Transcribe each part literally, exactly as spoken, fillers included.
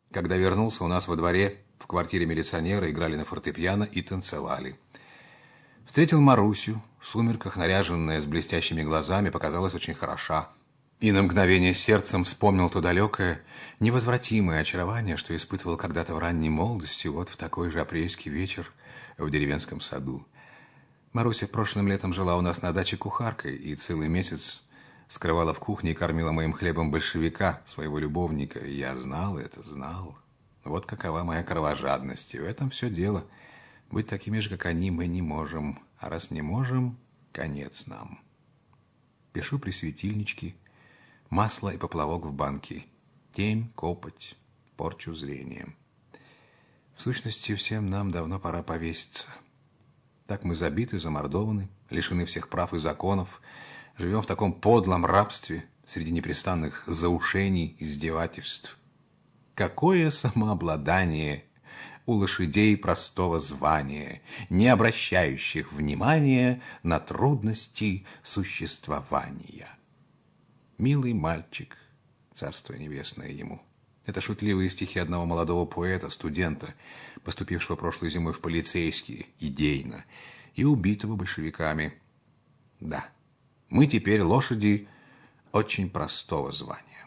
Когда вернулся, у нас во дворе в квартире милиционера играли на фортепиано и танцевали. Встретил Марусю, в сумерках, наряженная, с блестящими глазами, показалась очень хороша. И на мгновение сердцем вспомнил то далекое, невозвратимое очарование, что испытывал когда-то в ранней молодости, вот в такой же апрельский вечер в деревенском саду. Маруся прошлым летом жила у нас на даче кухаркой и целый месяц скрывала в кухне и кормила моим хлебом большевика, своего любовника. И я знал это, знал. Вот какова моя кровожадность. И в этом все дело. Быть такими же, как они, мы не можем. А раз не можем, конец нам. Пишу при светильничке. Масло и поплавок в банке. Темь, копоть, порчу зрением. В сущности, всем нам давно пора повеситься. Так мы забиты, замордованы, лишены всех прав и законов, живем в таком подлом рабстве среди непрестанных заушений, издевательств. Какое самообладание у лошадей простого звания, не обращающих внимания на трудности существования. Милый мальчик, царство небесное ему. Это шутливые стихи одного молодого поэта, студента, поступившего прошлой зимой в полицейские, идейно, и убитого большевиками. Да, мы теперь лошади очень простого звания.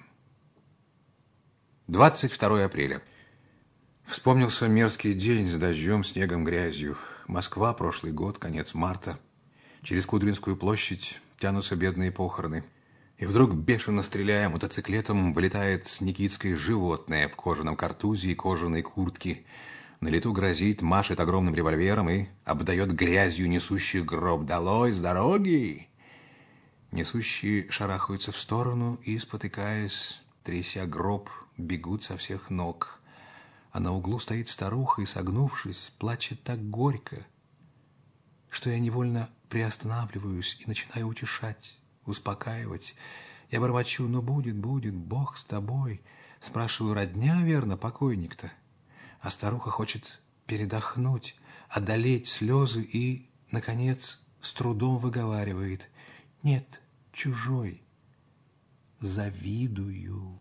двадцать второе апреля. Вспомнился мерзкий день с дождем, снегом, грязью. Москва, прошлый год, конец марта. Через Кудринскую площадь тянутся бедные похороны. И вдруг, бешено стреляя мотоциклетом, вылетает с Никитской животное в кожаном картузе и кожаной куртке. На лету грозит, машет огромным револьвером и обдает грязью несущих гроб. «Долой с дороги!» Несущие шарахаются в сторону и, спотыкаясь, тряся гроб, бегут со всех ног. А на углу стоит старуха и, согнувшись, плачет так горько, что я невольно приостанавливаюсь и начинаю утешать, успокаивать. Я бормочу: «Ну, будет, будет, Бог с тобой». Спрашиваю: «Родня, верно, покойник-то?» А старуха хочет передохнуть, одолеть слезы и, наконец, с трудом выговаривает: «Нет, чужой, завидую».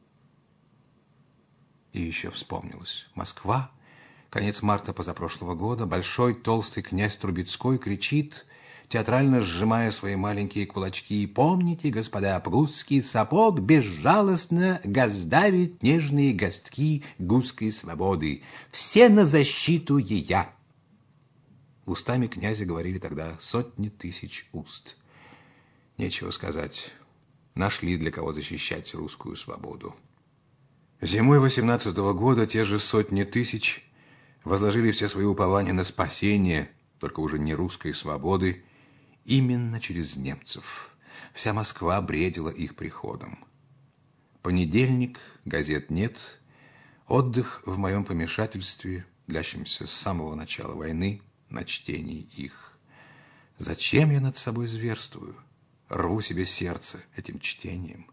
И еще вспомнилось. Москва, конец марта позапрошлого года. Большой толстый князь Трубецкой кричит, театрально сжимая свои маленькие кулачки: «Помните, господа, прусский сапог безжалостно госдавит нежные гостки гусской свободы. Все на защиту ея!» Устами князя говорили тогда сотни тысяч уст. Нечего сказать, нашли для кого защищать русскую свободу. Зимой восемнадцатого года те же сотни тысяч возложили все свои упования на спасение, только уже не русской свободы, именно через немцев. Вся Москва бредила их приходом. Понедельник, газет нет, отдых в моем помешательстве, длящемся с самого начала войны, на чтении их. Зачем я над собой зверствую? Рву себе сердце этим чтением.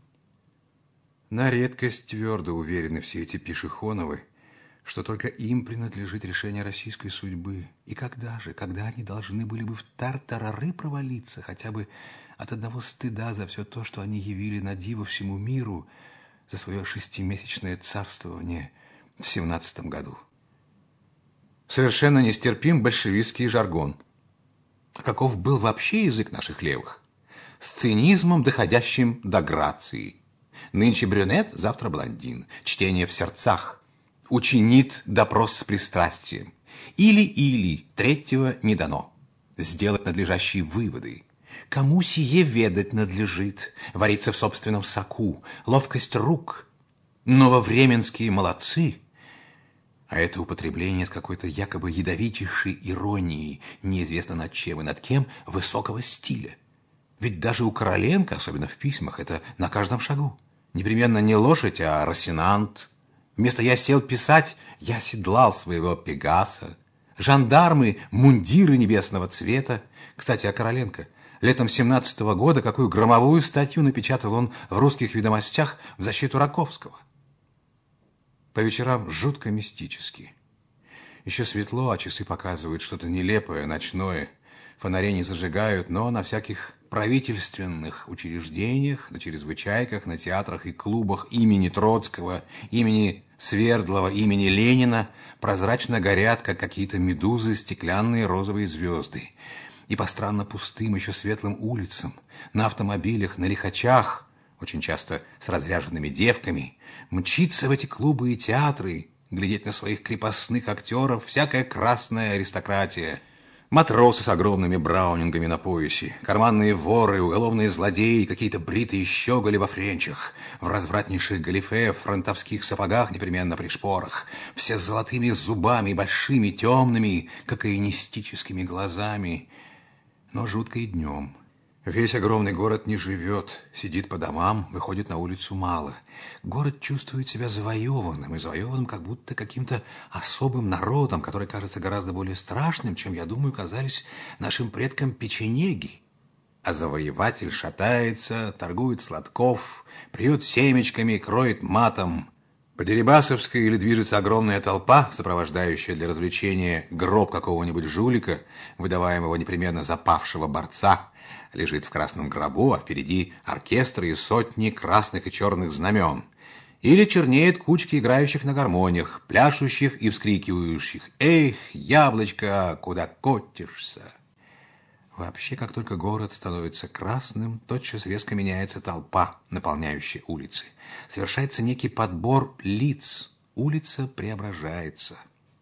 На редкость твердо уверены все эти Пешехоновы, что только им принадлежит решение российской судьбы. И когда же, когда они должны были бы в тартарары провалиться, хотя бы от одного стыда за все то, что они явили на диво всему миру, за свое шестимесячное царствование в семнадцатом году. Совершенно нестерпим большевистский жаргон. А каков был вообще язык наших левых? С цинизмом, доходящим до грации. Нынче брюнет, завтра блондин. Чтение в сердцах. Учинит допрос с пристрастием. Или-или, третьего не дано. Сделать надлежащие выводы. Кому сие ведать надлежит? Вариться в собственном соку. Ловкость рук. Нововременские молодцы. А это употребление с какой-то якобы ядовитейшей иронией, неизвестно над чем и над кем, высокого стиля. Ведь даже у Короленко, особенно в письмах, это на каждом шагу. Непременно не лошадь, а росинант. Вместо «я сел писать», я седлал своего Пегаса. Жандармы, мундиры небесного цвета. Кстати, о Короленко. Летом семнадцатого года какую громовую статью напечатал он в «Русских ведомостях» в защиту Раковского. По вечерам жутко мистически. Еще светло, а часы показывают что-то нелепое, ночное. Фонари не зажигают, но на всяких правительственных учреждениях, на чрезвычайках, на театрах и клубах имени Троцкого, имени Свердлова, имени Ленина прозрачно горят, как какие-то медузы, стеклянные розовые звезды. И по странно пустым, еще светлым улицам, на автомобилях, на лихачах, очень часто с разряженными девками, мчится в эти клубы и театры, глядеть на своих крепостных актеров всякая красная аристократия. Матросы с огромными браунингами на поясе, карманные воры, уголовные злодеи, какие-то бритые щеголи во френчах, в развратнейших галифе, в фронтовских сапогах, непременно при шпорах, все с золотыми зубами, большими, темными, кокаинистическими глазами. Но жутко и днем. Весь огромный город не живет, сидит по домам, выходит на улицу мало. Город чувствует себя завоеванным, и завоеванным как будто каким-то особым народом, который кажется гораздо более страшным, чем, я думаю, казались нашим предкам печенеги. А завоеватель шатается, торгует сладков, плюет семечками, кроет матом. По Дерибасовской или движется огромная толпа, сопровождающая для развлечения гроб какого-нибудь жулика, выдаваемого непременно за павшего борца, лежит в красном гробу, а впереди оркестры и сотни красных и черных знамен. Или чернеет кучки играющих на гармониях, пляшущих и вскрикивающих: «Эх, яблочко, куда котишься?» Вообще, как только город становится красным, тотчас резко меняется толпа, наполняющая улицы. Совершается некий подбор лиц. Улица преображается.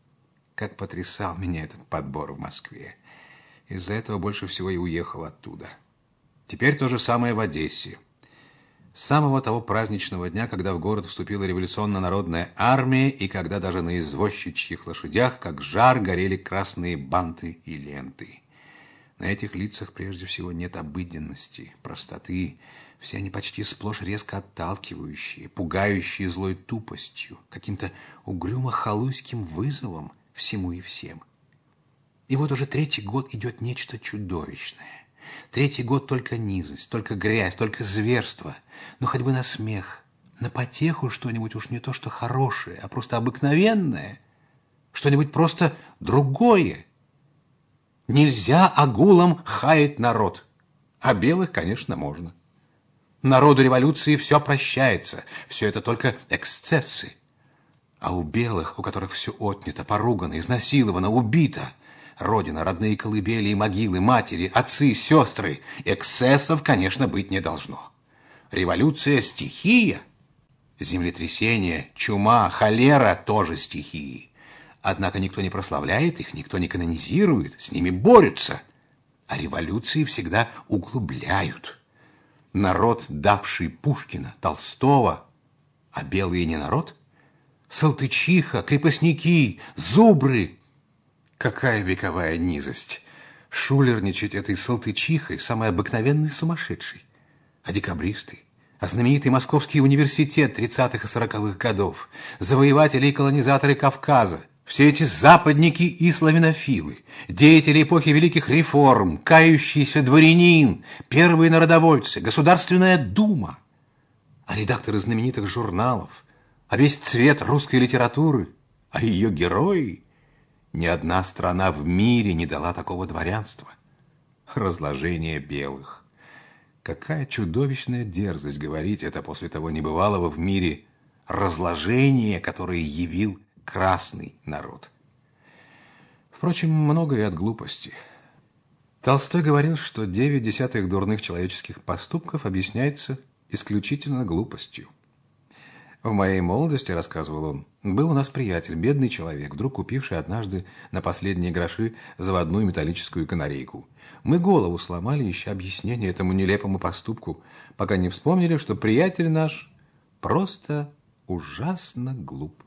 Как потрясал меня этот подбор в Москве. Из-за этого больше всего и уехал оттуда. Теперь то же самое в Одессе. С самого того праздничного дня, когда в город вступила революционно-народная армия, и когда даже на извозчичьих лошадях, как жар, горели красные банты и ленты. На этих лицах прежде всего нет обыденности, простоты. Все они почти сплошь резко отталкивающие, пугающие злой тупостью, каким-то угрюмо-халуйским вызовом всему и всем. И вот уже третий год идет нечто чудовищное. Третий год только низость, только грязь, только зверство. Но хоть бы на смех, на потеху что-нибудь, уж не то что хорошее, а просто обыкновенное, что-нибудь просто другое. Нельзя агулам хаять народ, а белых, конечно, можно. Народу революции все прощается, все это только эксцессы. А у белых, у которых все отнято, поругано, изнасиловано, убито, родина, родные колыбели и могилы, матери, отцы, сестры, эксцессов, конечно, быть не должно. Революция – стихия, землетрясение, чума, холера – тоже стихии. Однако никто не прославляет их, никто не канонизирует, с ними борются. А революции всегда углубляют. Народ, давший Пушкина, Толстого, а белые не народ? Салтычиха, крепостники, зубры. Какая вековая низость! Шулерничать этой салтычихой, самой обыкновенной сумасшедшей. А декабристы, а знаменитый Московский университет тридцатых и сороковых годов, завоеватели и колонизаторы Кавказа, все эти западники и славянофилы, деятели эпохи великих реформ, кающийся дворянин, первые народовольцы, Государственная дума, а редакторы знаменитых журналов, а весь цвет русской литературы, а ее герои. Ни одна страна в мире не дала такого дворянства. Разложение белых. Какая чудовищная дерзость говорить это после того небывалого в мире разложения, которое явил красный народ. Впрочем, много и от глупости. Толстой говорил, что девять десятых дурных человеческих поступков объясняется исключительно глупостью. В моей молодости, рассказывал он, был у нас приятель, бедный человек, вдруг купивший однажды на последние гроши заводную металлическую канарейку. Мы голову сломали, ища объяснение этому нелепому поступку, пока не вспомнили, что приятель наш просто ужасно глуп.